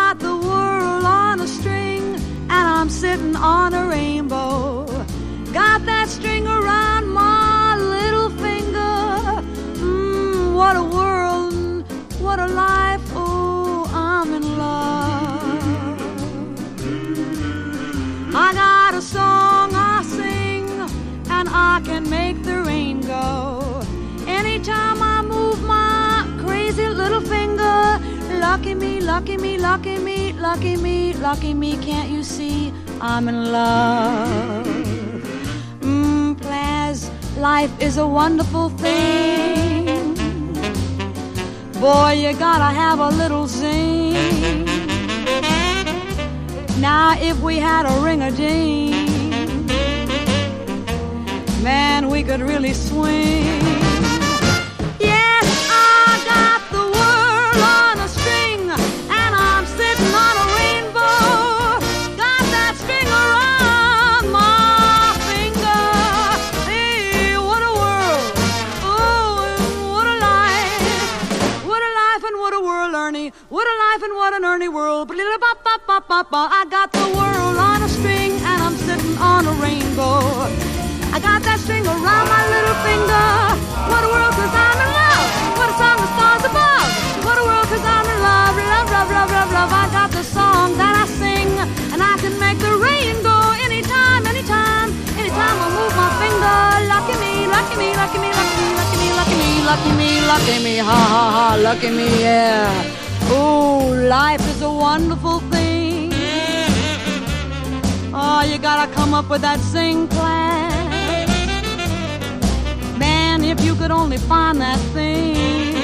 got the world on a string, and I'm sitting on a rainbow. Got that string around my little finger. What a world, what a life, oh, I'm in love. I got a song I sing, and I can make the rain go. Anytime I move my crazy little finger, lucky me, lucky me, lucky me, lucky me, lucky me, can't you see I'm in love? Plaz, life is a wonderful thing. Boy, you gotta have a little zing. Now if we had a ring-a-ding, man, we could really swing. Yes, I got the world on a string, and I'm sitting on a rainbow. Got that string around my finger. Hey, what a world. Oh, what a life. What a life and what a world, Ernie. What a life and what an Ernie world. I got the world on a string, and I'm sitting on a rainbow. I got that string around my little finger. What a world, 'cause I'm in love. What a song, the stars above. What a world, 'cause I'm in love. Love, love, love, love, love. I got the song that I sing, and I can make the rain go anytime, anytime, anytime I move my finger. Lucky me, lucky me, lucky me, lucky me, lucky me, lucky me, lucky me, lucky me, ha, ha, ha, lucky me, yeah. Oh, life is a wonderful thing. Oh, you gotta come up with that sing plan. Man, if you could only find that thing.